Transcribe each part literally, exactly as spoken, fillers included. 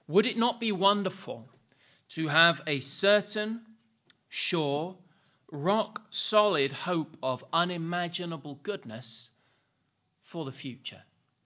Would it not be wonderful to have a certain, sure, rock-solid hope of unimaginable goodness for the future?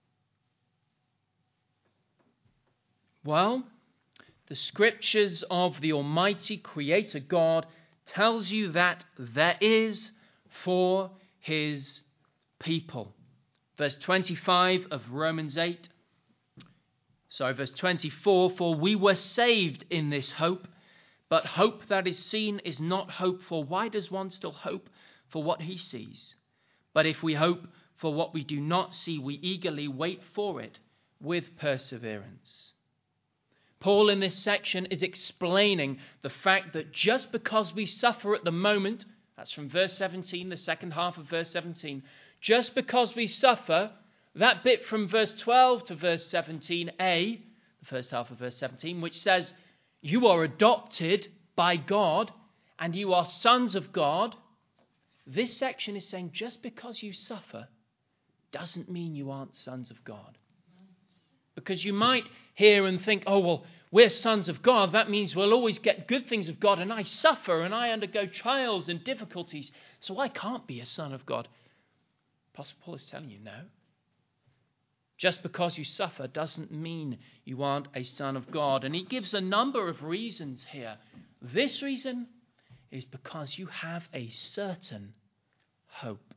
Well, the scriptures of the Almighty Creator God tells you that there is for His people. Verse twenty-five of Romans eight. Sorry, verse twenty-four. For we were saved in this hope, but hope that is seen is not hope. For why does one still hope for what he sees? But if we hope for what we do not see, we eagerly wait for it with perseverance. Paul in this section is explaining the fact that just because we suffer at the moment, that's from verse seventeen, the second half of verse seventeen, just because we suffer, that bit from verse twelve to verse seventeen a, the first half of verse seventeen, which says, you are adopted by God and you are sons of God. This section is saying just because you suffer doesn't mean you aren't sons of God. Because you might hear and think, oh, well, we're sons of God. That means we'll always get good things of God. And I suffer and I undergo trials and difficulties. So I can't be a son of God. Apostle Paul is telling you no. Just because you suffer doesn't mean you aren't a son of God. And he gives a number of reasons here. This reason is because you have a certain hope.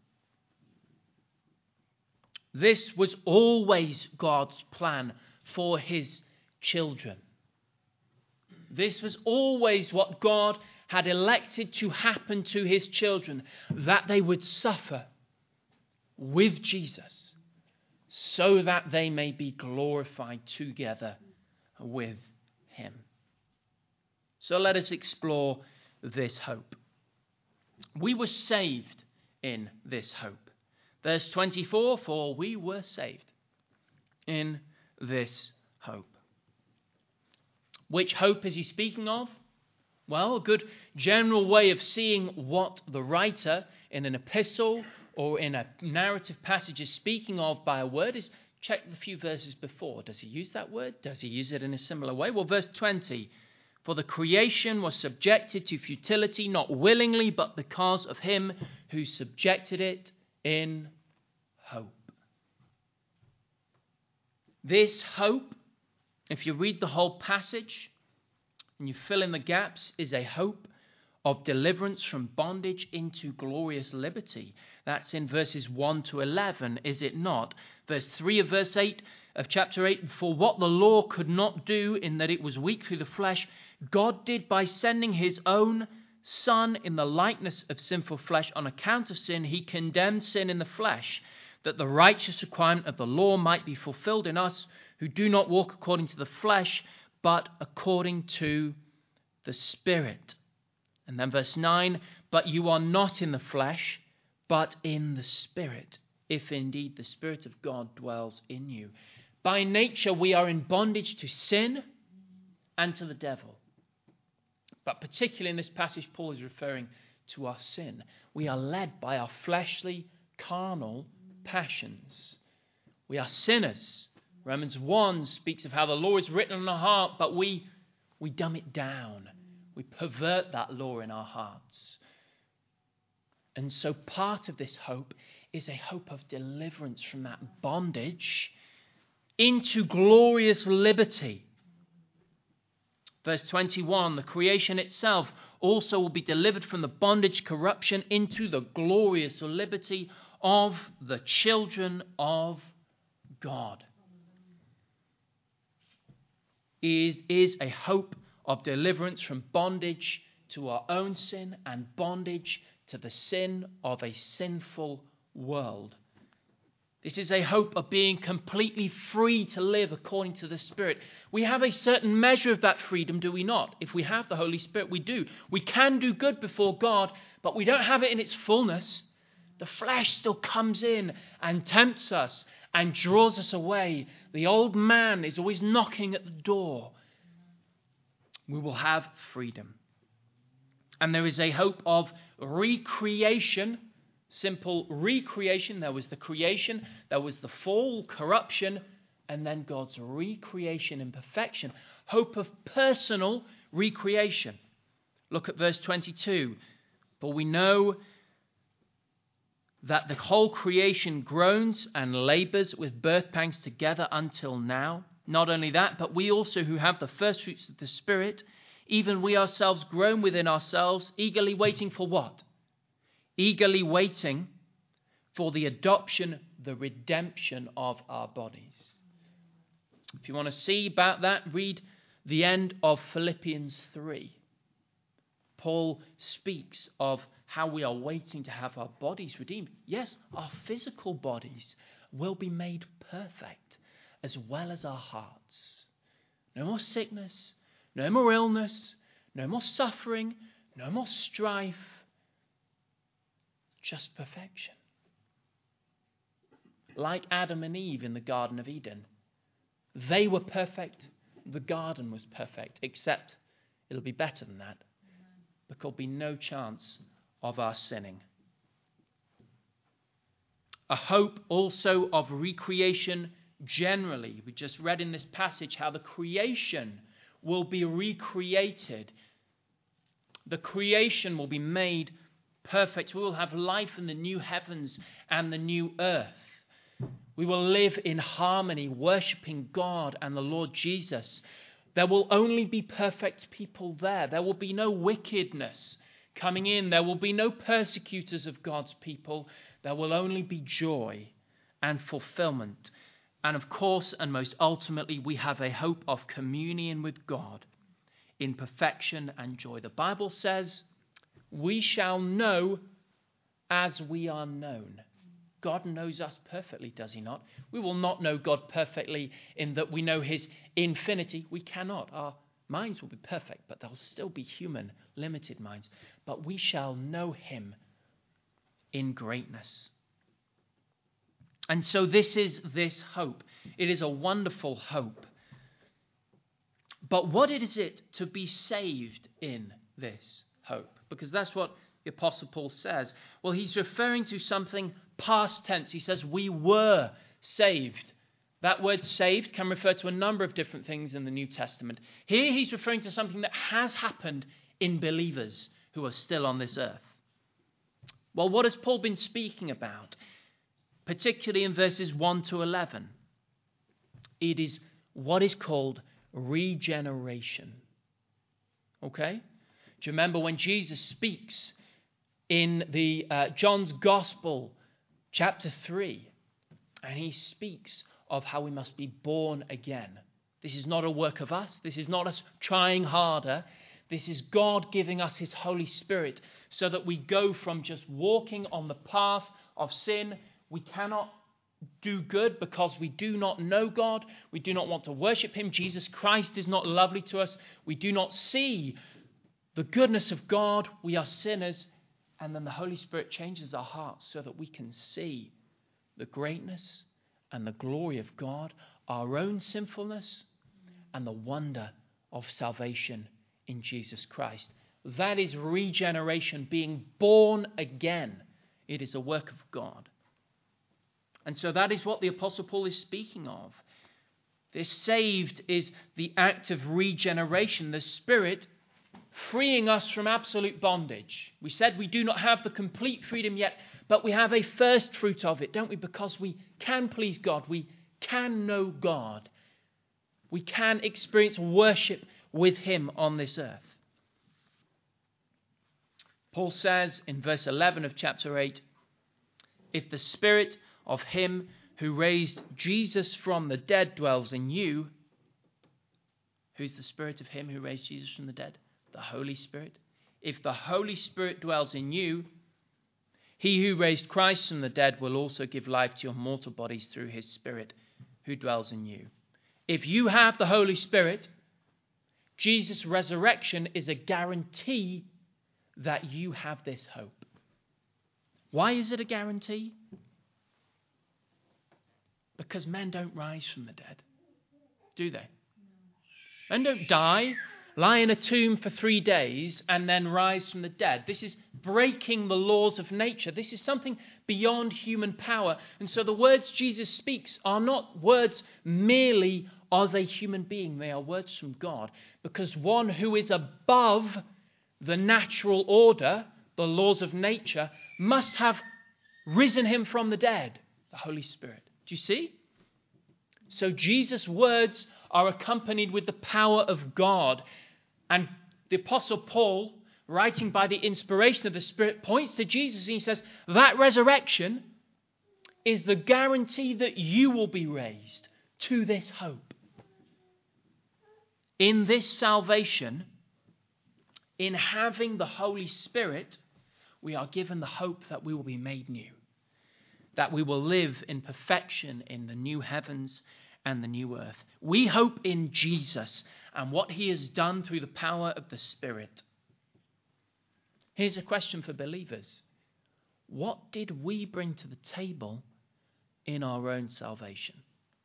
This was always God's plan for His children. This was always what God had elected to happen to His children, that they would suffer with Jesus so that they may be glorified together with Him. So let us explore this hope. We were saved in this hope. Verse twenty-four, for we were saved in this hope. Which hope is he speaking of? Well, a good general way of seeing what the writer in an epistle or in a narrative passage is speaking of by a word is check the few verses before. Does he use that word? Does he use it in a similar way? Well, verse twenty, for the creation was subjected to futility, not willingly, but because of him who subjected it in hope. This hope, if you read the whole passage and you fill in the gaps, is a hope of deliverance from bondage into glorious liberty. That's in verses one to eleven, is it not? Verse three of verse eight of chapter eight, for what the law could not do in that it was weak through the flesh, God did by sending his own Son in the likeness of sinful flesh. On account of sin, he condemned sin in the flesh, that the righteous requirement of the law might be fulfilled in us who do not walk according to the flesh, but according to the Spirit. And then verse nine, but you are not in the flesh, but in the Spirit, if indeed the Spirit of God dwells in you. By nature, we are in bondage to sin and to the devil. But particularly in this passage, Paul is referring to our sin. We are led by our fleshly, carnal passions. We are sinners. Romans one speaks of how the law is written on our heart, but we, we dumb it down. We pervert that law in our hearts. And so part of this hope is a hope of deliverance from that bondage into glorious liberty. Verse twenty-one, the creation itself also will be delivered from the bondage, corruption, into the glorious liberty of the children of God. Is, is a hope of deliverance from bondage to our own sin and bondage to the sin of a sinful world. This is a hope of being completely free to live according to the Spirit. We have a certain measure of that freedom, do we not? If we have the Holy Spirit, we do. We can do good before God, but we don't have it in its fullness. The flesh still comes in and tempts us and draws us away. The old man is always knocking at the door. We will have freedom. And there is a hope of recreation. Simple recreation. There was the creation, there was the fall, corruption, and then God's recreation in perfection. Hope of personal recreation. Look at verse twenty-two. For we know that the whole creation groans and labors with birth pangs together until now. Not only that, but we also who have the first fruits of the Spirit, even we ourselves groan within ourselves, eagerly waiting for what? Eagerly waiting for the adoption, the redemption of our bodies. If you want to see about that, read the end of Philippians three. Paul speaks of how we are waiting to have our bodies redeemed. Yes, our physical bodies will be made perfect, as well as our hearts. No more sickness, no more illness, no more suffering, no more strife, just perfection. Like Adam and Eve in the Garden of Eden. They were perfect, the garden was perfect, except it'll be better than that. But there'll be no chance of our sinning. A hope also of recreation generally. We just read in this passage how the creation will be recreated. The creation will be made perfect. We will have life in the new heavens and the new earth. We will live in harmony, worshipping God and the Lord Jesus. There will only be perfect people there. There will be no wickedness coming in. There will be no persecutors of God's people. There will only be joy and fulfillment. And of course, and most ultimately, we have a hope of communion with God in perfection and joy. The Bible says, we shall know as we are known. God knows us perfectly, does he not? We will not know God perfectly in that we know his infinity. We cannot. Our minds will be perfect, but they'll still be human, limited minds. But we shall know him in greatness. And so this is this hope. It is a wonderful hope. But what is it to be saved in this hope? Because that's what the Apostle Paul says. Well, he's referring to something past tense. He says, we were saved. That word saved can refer to a number of different things in the New Testament. Here he's referring to something that has happened in believers who are still on this earth. Well, what has Paul been speaking about? Particularly in verses one to eleven. It is what is called regeneration. Okay? Do you remember when Jesus speaks in the uh, John's Gospel, chapter three, and he speaks of how we must be born again. This is not a work of us. This is not us trying harder. This is God giving us his Holy Spirit so that we go from just walking on the path of sin. We cannot do good because we do not know God. We do not want to worship him. Jesus Christ is not lovely to us. We do not see the goodness of God. We are sinners. And then the Holy Spirit changes our hearts so that we can see the greatness and the glory of God, our own sinfulness, and the wonder of salvation in Jesus Christ. That is regeneration, being born again. It is a work of God. And so that is what the Apostle Paul is speaking of. This saved is the act of regeneration, the Spirit freeing us from absolute bondage. We said we do not have the complete freedom yet, but we have a first fruit of it, don't we? Because we can please God. We can know God. We can experience worship with him on this earth. Paul says in verse eleven of chapter eight, if the Spirit of him who raised Jesus from the dead dwells in you, who's the Spirit of him who raised Jesus from the dead? The Holy Spirit. If the Holy Spirit dwells in you, he who raised Christ from the dead will also give life to your mortal bodies through his Spirit who dwells in you. If you have the Holy Spirit, Jesus' resurrection is a guarantee that you have this hope. Why is it a guarantee? Because men don't rise from the dead, do they? Men don't die lie in a tomb for three days, and then rise from the dead. This is breaking the laws of nature. This is something beyond human power. And so the words Jesus speaks are not words merely of a human being. They are words from God. Because one who is above the natural order, the laws of nature, must have risen him from the dead, the Holy Spirit. Do you see? So Jesus' words are accompanied with the power of God. And the Apostle Paul, writing by the inspiration of the Spirit, points to Jesus and he says, that resurrection is the guarantee that you will be raised to this hope. In this salvation, in having the Holy Spirit, we are given the hope that we will be made new, that we will live in perfection in the new heavens and the new earth. We hope in Jesus and what he has done through the power of the Spirit. Here's a question for believers. What did we bring to the table in our own salvation?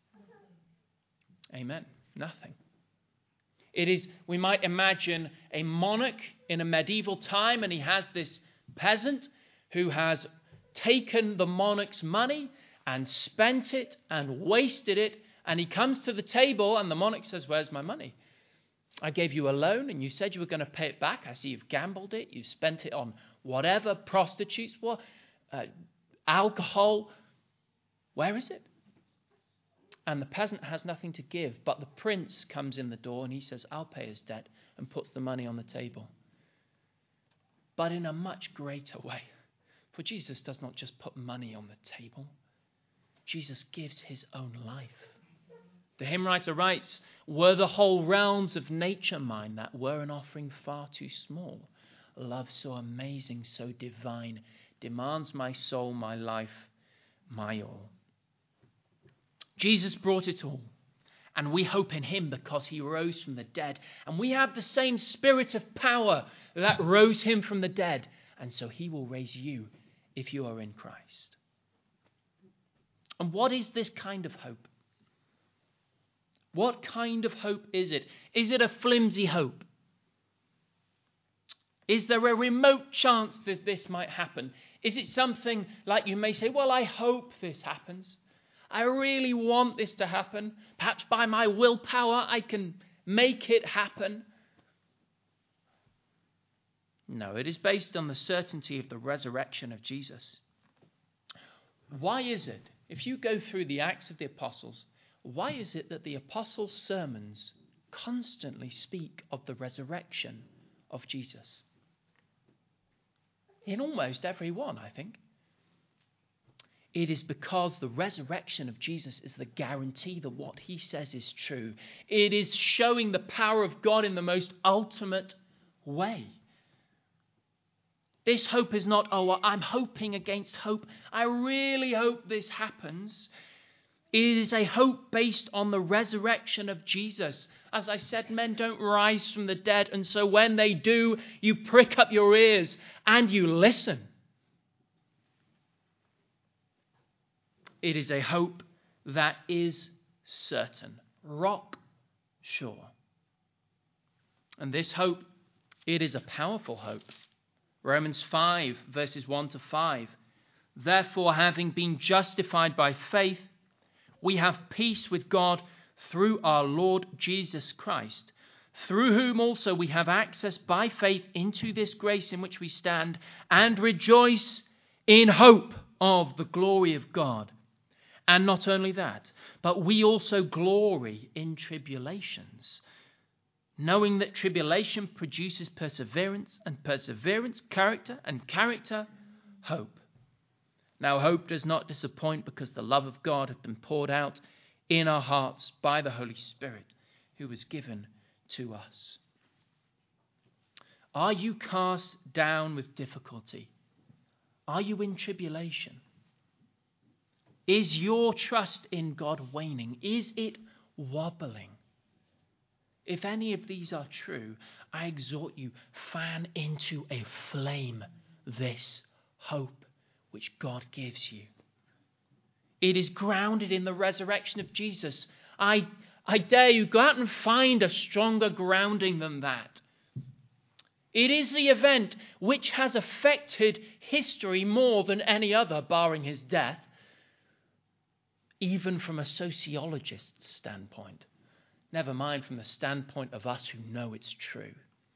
Amen. Nothing. It is, we might imagine a monarch in a medieval time, and he has this peasant who has taken the monarch's money and spent it and wasted it, and he comes to the table and the monarch says, where's my money? I gave you a loan and you said you were going to pay it back. I see you've gambled it. You've spent it on whatever, prostitutes, what, uh, alcohol. Where is it? And the peasant has nothing to give, but the prince comes in the door and he says, I'll pay his debt, and puts the money on the table. But in a much greater way. For Jesus does not just put money on the table. Jesus gives his own life. The hymn writer writes, were the whole realms of nature mine, that were an offering far too small. Love so amazing, so divine, demands my soul, my life, my all. Jesus brought it all, and we hope in him because he rose from the dead. And we have the same spirit of power that rose him from the dead. And so he will raise you if you are in Christ. And what is this kind of hope? What kind of hope is it? Is it a flimsy hope? Is there a remote chance that this might happen? Is it something like you may say, well, I hope this happens. I really want this to happen. Perhaps by my willpower I can make it happen. No, it is based on the certainty of the resurrection of Jesus. Why is it, if you go through the Acts of the Apostles, why is it that the Apostles' sermons constantly speak of the resurrection of Jesus? In almost every one, I think. It is because the resurrection of Jesus is the guarantee that what he says is true. It is showing the power of God in the most ultimate way. This hope is not, oh, well, I'm hoping against hope. I really hope this happens. It is a hope based on the resurrection of Jesus. As I said, men don't rise from the dead, and so when they do, you prick up your ears and you listen. It is a hope that is certain, rock sure. And this hope, it is a powerful hope. Romans five, verses one to five. Therefore, having been justified by faith, we have peace with God through our Lord Jesus Christ, through whom also we have access by faith into this grace in which we stand, and rejoice in hope of the glory of God. And not only that, but we also glory in tribulations, knowing that tribulation produces perseverance, and perseverance, character, and character, hope. Now hope does not disappoint, because the love of God hath been poured out in our hearts by the Holy Spirit, who was given to us. Are you cast down with difficulty? Are you in tribulation? Is your trust in God waning? Is it wobbling? If any of these are true, I exhort you, fan into a flame this hope which God gives you. It is grounded in the resurrection of Jesus. I I dare you, go out and find a stronger grounding than that. It is the event which has affected history more than any other, barring his death, even from a sociologist's standpoint. Never mind from the standpoint of us who know it's true.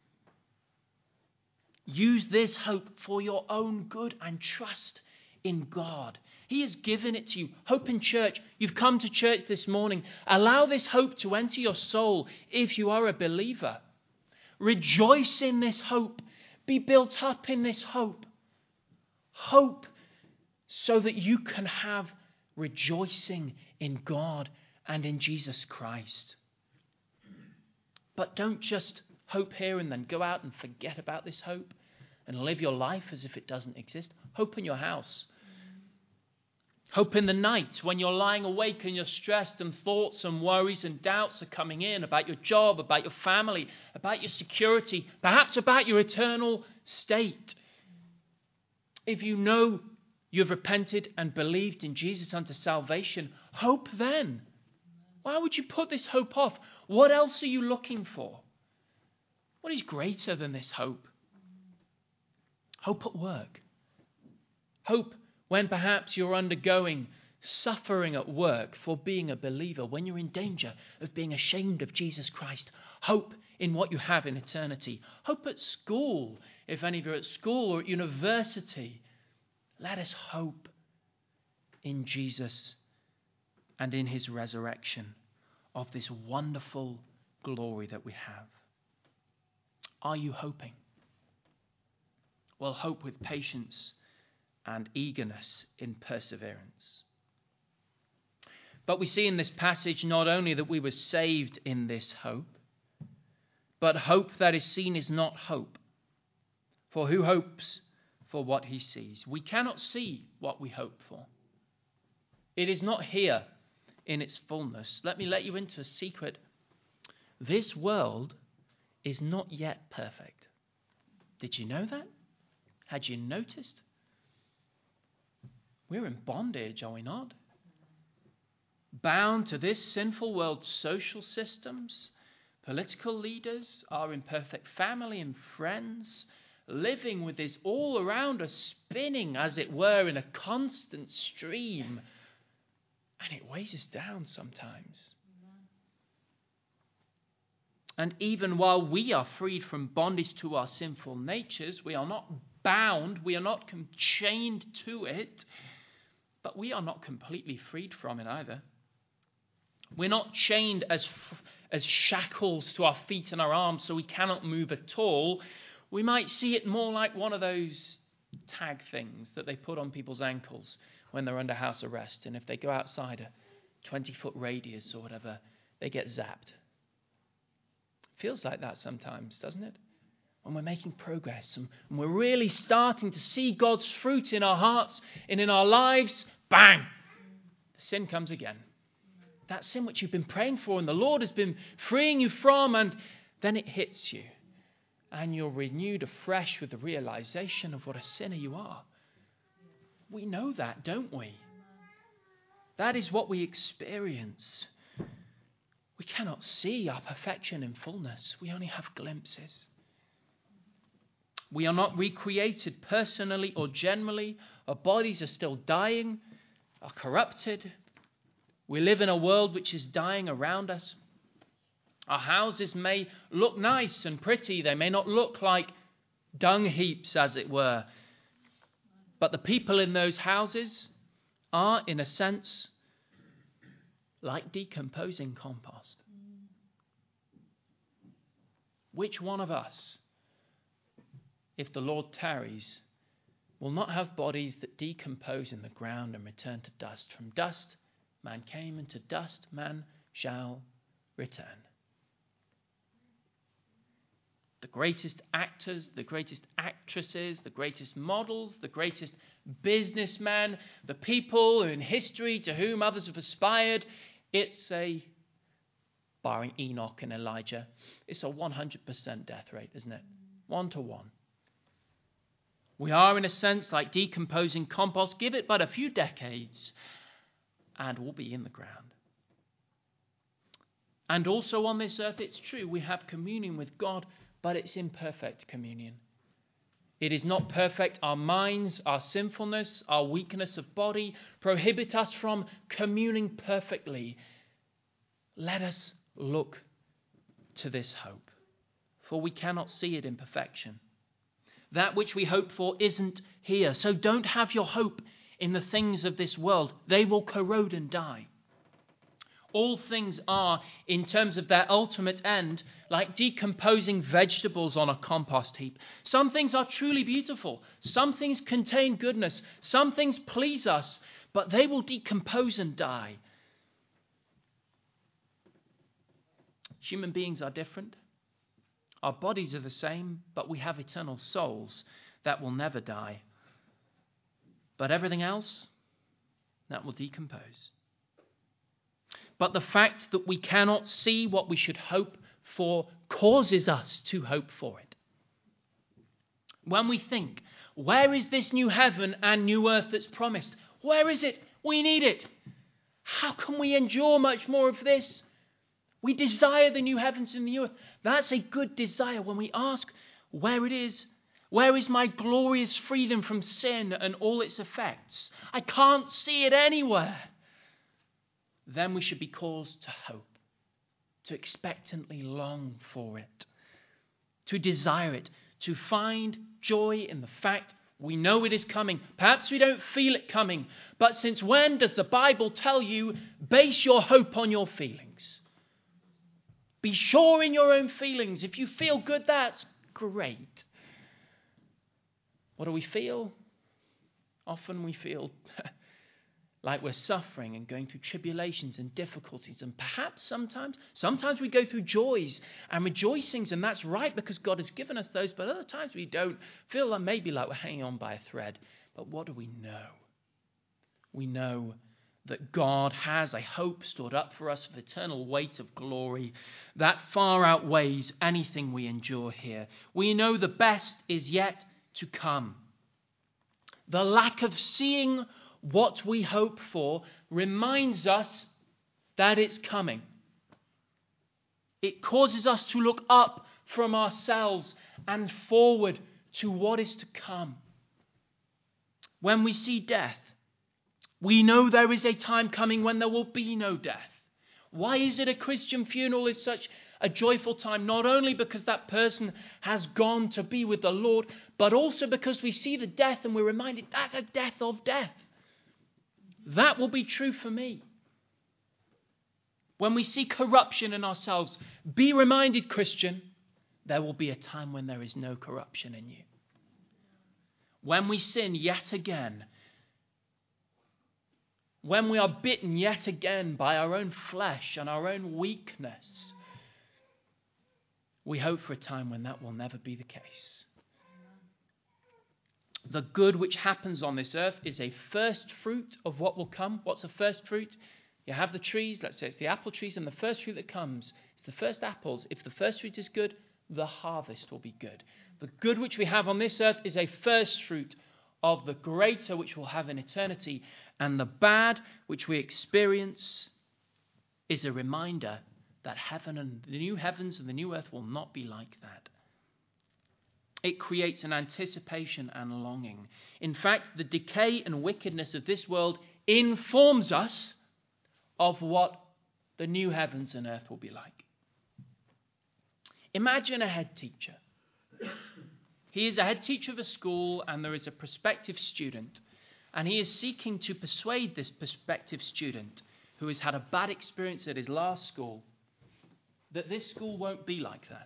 Use this hope for your own good and trust in God. He has given it to you. Hope in church. You've come to church this morning. Allow this hope to enter your soul if you are a believer. Rejoice in this hope. Be built up in this hope. Hope so that you can have rejoicing in God and in Jesus Christ. But don't just hope here and then go out and forget about this hope and live your life as if it doesn't exist. Hope in your house. Hope in the night when you're lying awake and you're stressed and thoughts and worries and doubts are coming in about your job, about your family, about your security, perhaps about your eternal state. If you know you've repented and believed in Jesus unto salvation, hope then. Why would you put this hope off? What else are you looking for? What is greater than this hope? Hope at work. Hope when perhaps you're undergoing suffering at work for being a believer, when you're in danger of being ashamed of Jesus Christ. Hope in what you have in eternity. Hope at school, if any of you are at school or at university. Let us hope in Jesus and in his resurrection of this wonderful glory that we have. Are you hoping? Well, hope with patience and eagerness in perseverance. But we see in this passage not only that we were saved in this hope, but hope that is seen is not hope. For who hopes for what he sees? We cannot see what we hope for. It is not here in its fullness. Let me let you into a secret. This world is not yet perfect. Did you know that? Had you noticed? We're in bondage, are we not? Bound to this sinful world's social systems, political leaders, our imperfect family and friends, living with this all around us, spinning, as it were, in a constant stream. And it weighs us down sometimes. And even while we are freed from bondage to our sinful natures, we are not bound, we are not chained to it, but we are not completely freed from it either. We're not chained as, as shackles to our feet and our arms so we cannot move at all. We might see it more like one of those tag things that they put on people's ankles when they're under house arrest. And if they go outside a twenty-foot radius or whatever, they get zapped. Feels like that sometimes, doesn't it? When we're making progress and we're really starting to see God's fruit in our hearts and in our lives, bang! The sin comes again. That sin which you've been praying for and the Lord has been freeing you from, and then it hits you. And you're renewed afresh with the realization of what a sinner you are. We know that, don't we? That is what we experience. We cannot see our perfection in fullness. We only have glimpses. We are not recreated personally or generally. Our bodies are still dying, are corrupted. We live in a world which is dying around us. Our houses may look nice and pretty. They may not look like dung heaps, as it were. But the people in those houses are, in a sense, like decomposing compost. Which one of us, if the Lord tarries, will not have bodies that decompose in the ground and return to dust? From dust man came, and to dust man shall return. The greatest actors, the greatest actresses, the greatest models, the greatest businessmen, the people in history to whom others have aspired, it's a, barring Enoch and Elijah, it's a one hundred percent death rate, isn't it? One to one. We are, in a sense, like decomposing compost. Give it but a few decades, and we'll be in the ground. And also on this earth, it's true, we have communion with God, but it's imperfect communion. It is not perfect. Our minds, our sinfulness, our weakness of body prohibit us from communing perfectly. Let us look to this hope, for we cannot see it in perfection. That which we hope for isn't here. So don't have your hope in the things of this world. They will corrode and die. All things are, in terms of their ultimate end, like decomposing vegetables on a compost heap. Some things are truly beautiful. Some things contain goodness. Some things please us, but they will decompose and die. Human beings are different. Our bodies are the same, but we have eternal souls that will never die. But everything else, that will decompose. But the fact that we cannot see what we should hope for causes us to hope for it. When we think, where is this new heaven and new earth that's promised? Where is it? We need it. How can we endure much more of this? We desire the new heavens and the new earth. That's a good desire. When we ask where it is, where is my glorious freedom from sin and all its effects? I can't see it anywhere. Then we should be caused to hope, to expectantly long for it, to desire it, to find joy in the fact we know it is coming. Perhaps we don't feel it coming, but since when does the Bible tell you, base your hope on your feelings? Be sure in your own feelings. If you feel good, that's great. What do we feel? Often we feel like we're suffering and going through tribulations and difficulties. And perhaps sometimes, sometimes we go through joys and rejoicings, and that's right because God has given us those. But other times we don't feel like maybe like we're hanging on by a thread. But what do we know? We know that God has a hope stored up for us of eternal weight of glory that far outweighs anything we endure here. We know the best is yet to come. The lack of seeing what we hope for reminds us that it's coming. It causes us to look up from ourselves and forward to what is to come. When we see death, we know there is a time coming when there will be no death. Why is it a Christian funeral is such a joyful time? Not only because that person has gone to be with the Lord, but also because we see the death and we're reminded that's a death of death. That will be true for me. When we see corruption in ourselves, be reminded, Christian, there will be a time when there is no corruption in you. When we sin yet again, when we are bitten yet again by our own flesh and our own weakness, we hope for a time when that will never be the case. The good which happens on this earth is a first fruit of what will come. What's a first fruit? You have the trees, let's say it's the apple trees, and the first fruit that comes is the first apples. If the first fruit is good, the harvest will be good. The good which we have on this earth is a first fruit of the greater which we'll have in eternity. And the bad which we experience is a reminder that heaven and the new heavens and the new earth will not be like that. It creates an anticipation and longing. In fact, the decay and wickedness of this world informs us of what the new heavens and earth will be like. Imagine a head teacher. He is a head teacher of a school and there is a prospective student. And he is seeking to persuade this prospective student who has had a bad experience at his last school that this school won't be like that.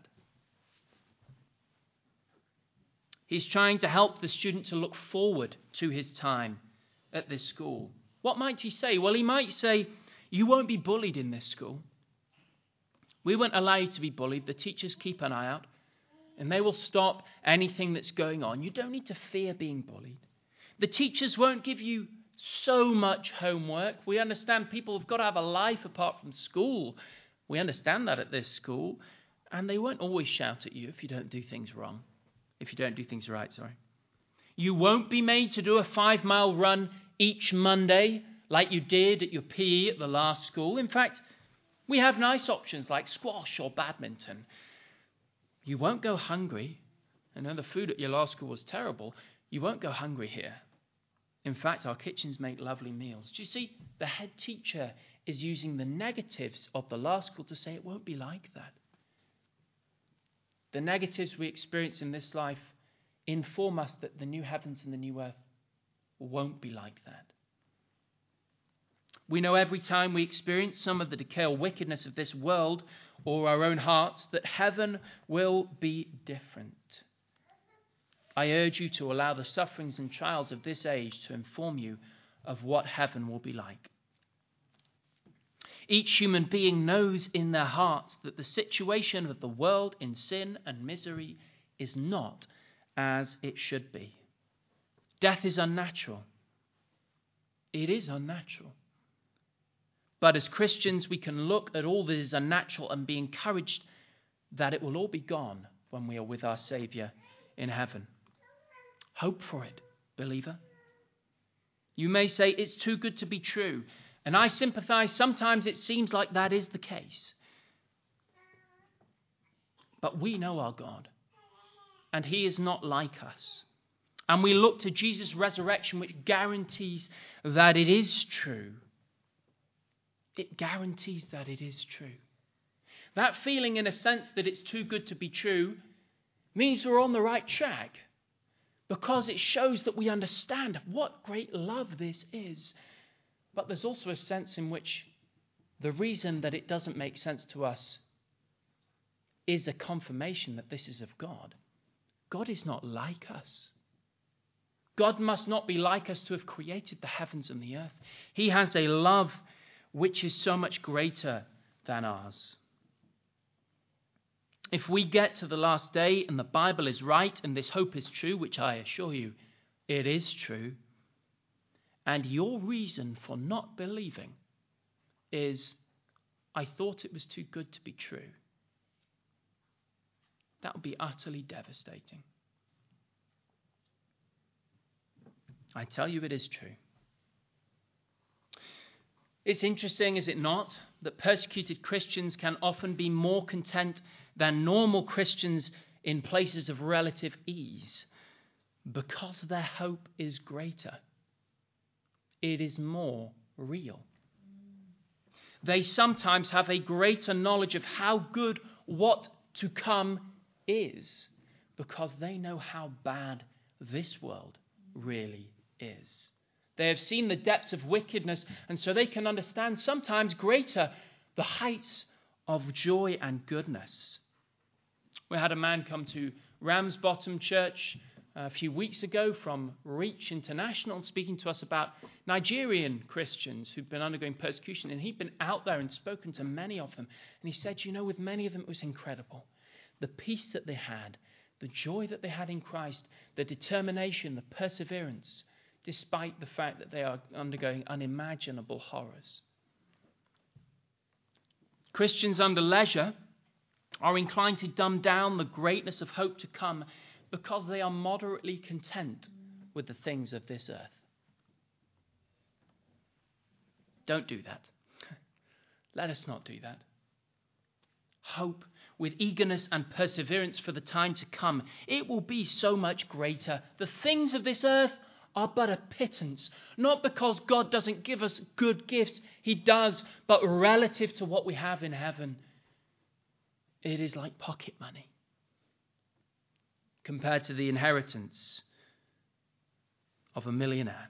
He's trying to help the student to look forward to his time at this school. What might he say? Well, he might say, you won't be bullied in this school. We won't allow you to be bullied. The teachers keep an eye out and they will stop anything that's going on. You don't need to fear being bullied. The teachers won't give you so much homework. We understand people have got to have a life apart from school. We understand that at this school. And they won't always shout at you if you don't do things wrong. If you don't do things right, sorry. You won't be made to do a five-mile run each Monday like you did at your P E at the last school. In fact, We have nice options like squash or badminton. You won't go hungry. I know the food at your law school was terrible. You won't go hungry here. In fact, our kitchens make lovely meals. Do you see? The head teacher is using the negatives of the law school to say it won't be like that. The negatives we experience in this life inform us that the new heavens and the new earth won't be like that. We know every time we experience some of the decay or wickedness of this world or our own hearts that heaven will be different. I urge you to allow the sufferings and trials of this age to inform you of what heaven will be like. Each human being knows in their hearts that the situation of the world in sin and misery is not as it should be. Death is unnatural. It is unnatural. But as Christians, we can look at all that is unnatural and be encouraged that it will all be gone when we are with our Saviour in heaven. Hope for it, believer. You may say it's too good to be true, and I sympathize. Sometimes it seems like that is the case. But we know our God, and He is not like us. And we look to Jesus' resurrection, which guarantees that it is true. It guarantees that it is true. That feeling, in a sense, that it's too good to be true means we're on the right track, because it shows that we understand what great love this is. But there's also a sense in which the reason that it doesn't make sense to us is a confirmation that this is of God. God is not like us. God must not be like us to have created the heavens and the earth. He has a love which is so much greater than ours. If we get to the last day and the Bible is right and this hope is true, which I assure you it is true, and your reason for not believing is, I thought it was too good to be true, that would be utterly devastating. I tell you it is true. It's interesting, is it not, that persecuted Christians can often be more content than normal Christians in places of relative ease because their hope is greater. It is more real. They sometimes have a greater knowledge of how good what to come is because they know how bad this world really is. They have seen the depths of wickedness, and so they can understand sometimes greater the heights of joy and goodness. We had a man come to Ramsbottom Church a few weeks ago from Reach International, speaking to us about Nigerian Christians who've been undergoing persecution, and he'd been out there and spoken to many of them. And he said, you know, with many of them it was incredible. The peace that they had, the joy that they had in Christ, the determination, the perseverance, despite the fact that they are undergoing unimaginable horrors. Christians under leisure are inclined to dumb down the greatness of hope to come because they are moderately content with the things of this earth. Don't do that. Let us not do that. Hope with eagerness and perseverance for the time to come. It will be so much greater. The things of this earth are but a pittance, not because God doesn't give us good gifts. He does, but relative to what we have in heaven, it is like pocket money compared to the inheritance of a millionaire.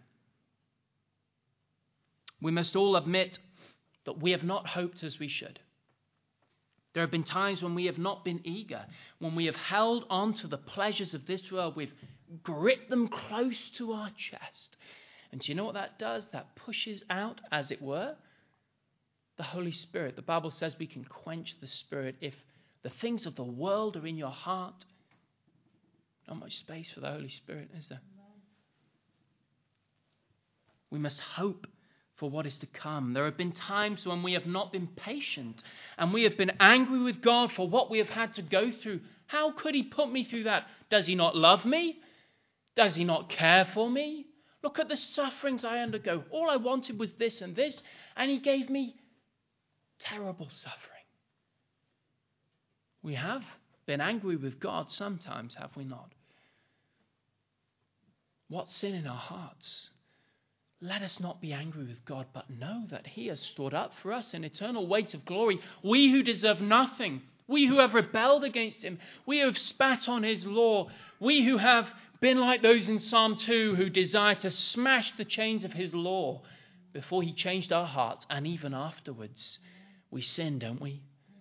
We must all admit that we have not hoped as we should. There have been times when we have not been eager, when we have held on to the pleasures of this world, we've gripped them close to our chest. And do you know what that does? That pushes out, as it were, the Holy Spirit. The Bible says we can quench the Spirit if the things of the world are in your heart. Not much space for the Holy Spirit, is there? We must hope for what is to come. There have been times when we have not been patient and we have been angry with God for what we have had to go through. How could He put me through that? Does He not love me? Does He not care for me? Look at the sufferings I undergo. All I wanted was this and this, and He gave me terrible suffering. We have been angry with God sometimes, have we not? What sin in our hearts? Let us not be angry with God, but know that he has stored up for us an eternal weight of glory. We who deserve nothing, we who have rebelled against him, we who have spat on his law, we who have been like those in Psalm two who desire to smash the chains of his law before he changed our hearts, and even afterwards. We sin, don't we?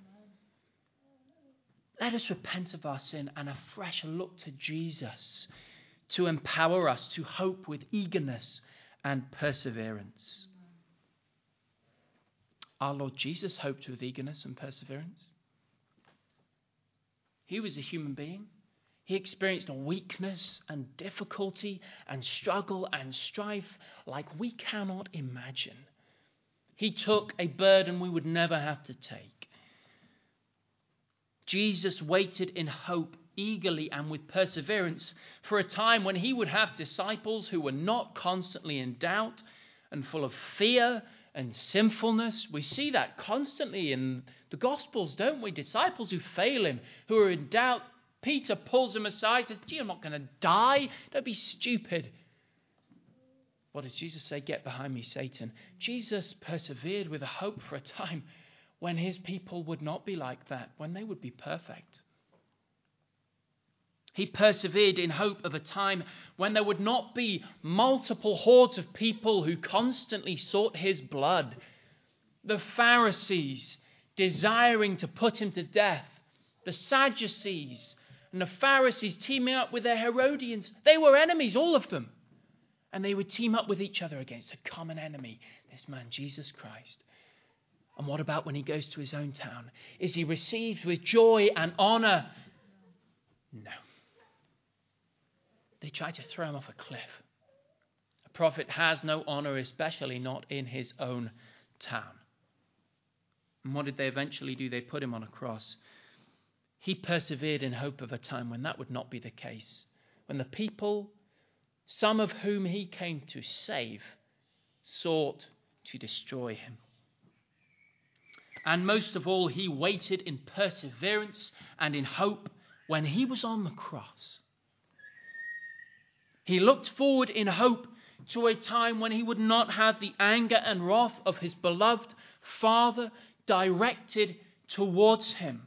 Let us repent of our sin and afresh look to Jesus to empower us to hope with eagerness and perseverance. Our Lord Jesus hoped with eagerness and perseverance. He was a human being. He experienced weakness and difficulty and struggle and strife like we cannot imagine. He took a burden we would never have to take. Jesus waited in hope, eagerly and with perseverance, for a time when he would have disciples who were not constantly in doubt and full of fear and sinfulness. We see that constantly in the Gospels, don't we? Disciples who fail him, who are in doubt. Peter pulls him aside, says, "You're not going to die. Don't be stupid." What does Jesus say? "Get behind me, Satan." Jesus persevered with a hope for a time when his people would not be like that, when they would be perfect. He persevered in hope of a time when there would not be multiple hordes of people who constantly sought his blood. The Pharisees desiring to put him to death. The Sadducees and the Pharisees teaming up with the Herodians. They were enemies, all of them. And they would team up with each other against a common enemy, this man, Jesus Christ. And what about when he goes to his own town? Is he received with joy and honor? No. They try to throw him off a cliff. A prophet has no honor, especially not in his own town. And what did they eventually do? They put him on a cross. He persevered in hope of a time when that would not be the case. When the people, some of whom he came to save, sought to destroy him. And most of all, he waited in perseverance and in hope when he was on the cross. He looked forward in hope to a time when he would not have the anger and wrath of his beloved Father directed towards him.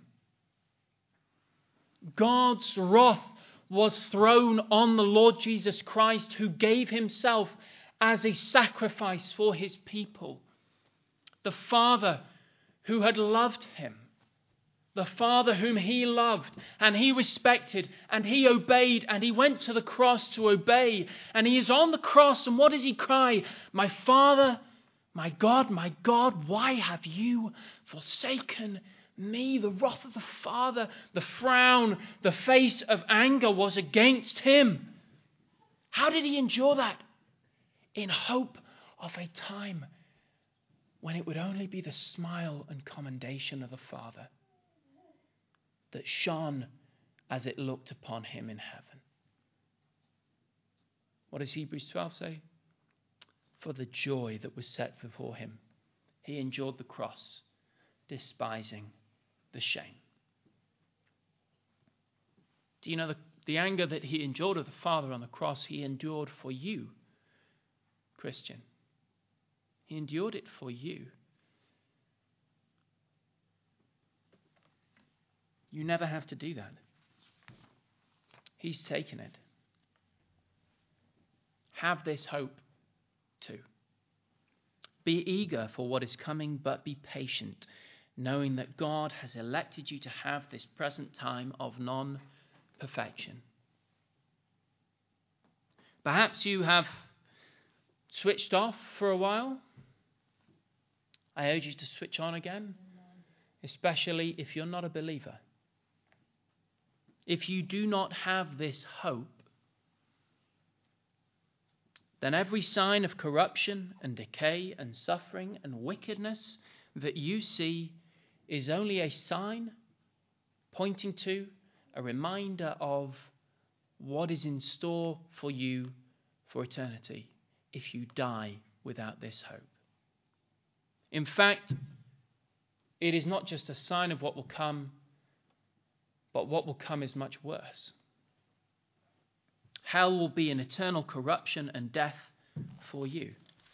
God's wrath was thrown on the Lord Jesus Christ, who gave himself as a sacrifice for his people. The Father who had loved him, the Father whom he loved and he respected and he obeyed, and he went to the cross to obey, and he is on the cross, and what does he cry? "My Father, my God, my God, why have you forsaken me?" The wrath of the Father, the frown, the face of anger was against him. How did he endure that? In hope of a time when it would only be the smile and commendation of the Father that shone as it looked upon him in heaven. What does Hebrews twelve say? For the joy that was set before him, he endured the cross, despising the shame. Do you know the, the anger that he endured of the Father on the cross, he endured for you, Christian. He endured it for you. You never have to do that. He's taken it. Have this hope too. Be eager for what is coming, but be patient, knowing that God has elected you to have this present time of non-perfection. Perhaps you have switched off for a while. I urge you to switch on again, especially if you're not a believer. If you do not have this hope, then every sign of corruption and decay and suffering and wickedness that you see is only a sign pointing to, a reminder of what is in store for you for eternity if you die without this hope. In fact, it is not just a sign of what will come, but what will come is much worse. Hell will be an eternal corruption and death for you.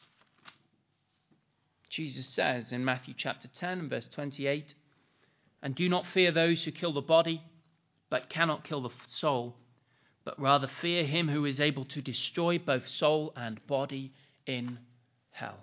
Jesus says in Matthew chapter ten and verse twenty-eight, "And do not fear those who kill the body, but cannot kill the soul, but rather fear him who is able to destroy both soul and body in hell."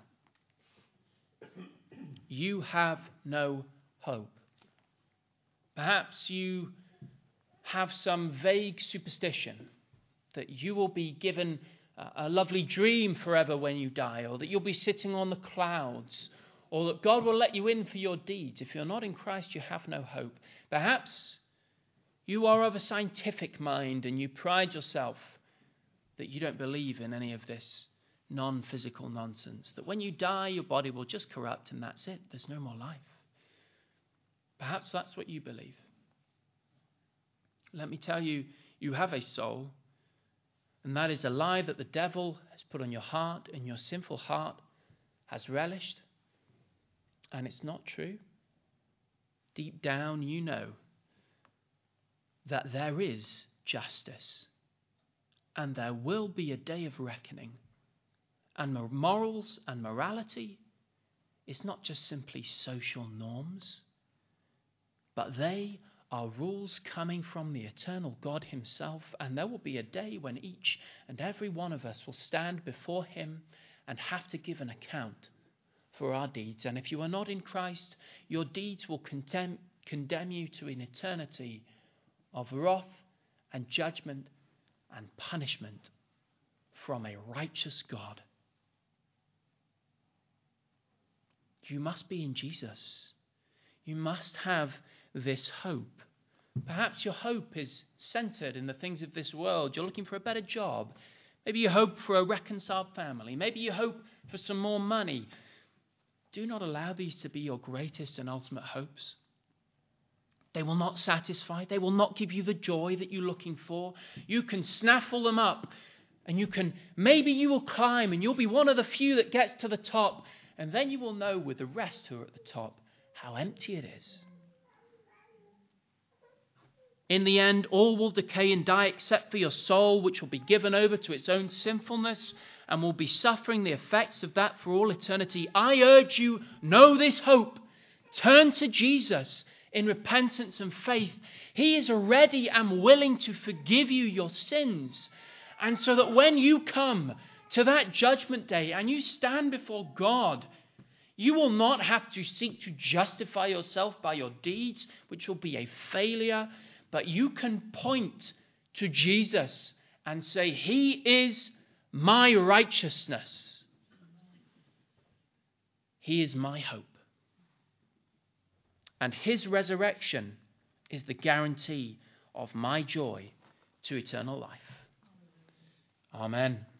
You have no hope. Perhaps you have some vague superstition that you will be given a lovely dream forever when you die, or that you'll be sitting on the clouds, or that God will let you in for your deeds. If you're not in Christ, you have no hope. Perhaps you are of a scientific mind and you pride yourself that you don't believe in any of this non-physical nonsense, that when you die, your body will just corrupt and that's it. There's no more life. Perhaps that's what you believe. Let me tell you, you have a soul, and that is a lie that the devil has put on your heart and your sinful heart has relished. And it's not true. Deep down, you know that there is justice and there will be a day of reckoning. And morals and morality is not just simply social norms, but they are rules coming from the eternal God himself. And there will be a day when each and every one of us will stand before him and have to give an account for our deeds. And if you are not in Christ, your deeds will condemn, condemn you to an eternity of wrath and judgment and punishment from a righteous God. You must be in Jesus. You must have this hope. Perhaps your hope is centered in the things of this world. You're looking for a better job. Maybe you hope for a reconciled family. Maybe you hope for some more money. Do not allow these to be your greatest and ultimate hopes. They will not satisfy. They will not give you the joy that you're looking for. You can snaffle them up, and you can, maybe you will climb and you'll be one of the few that gets to the top, and then you will know with the rest who are at the top how empty it is. In the end, all will decay and die except for your soul, which will be given over to its own sinfulness and will be suffering the effects of that for all eternity. I urge you, know this hope. Turn to Jesus in repentance and faith. He is ready and willing to forgive you your sins. And so that when you come to that judgment day and you stand before God, you will not have to seek to justify yourself by your deeds, which will be a failure, but you can point to Jesus and say, He is my righteousness. He is my hope. And His resurrection is the guarantee of my joy to eternal life. Amen.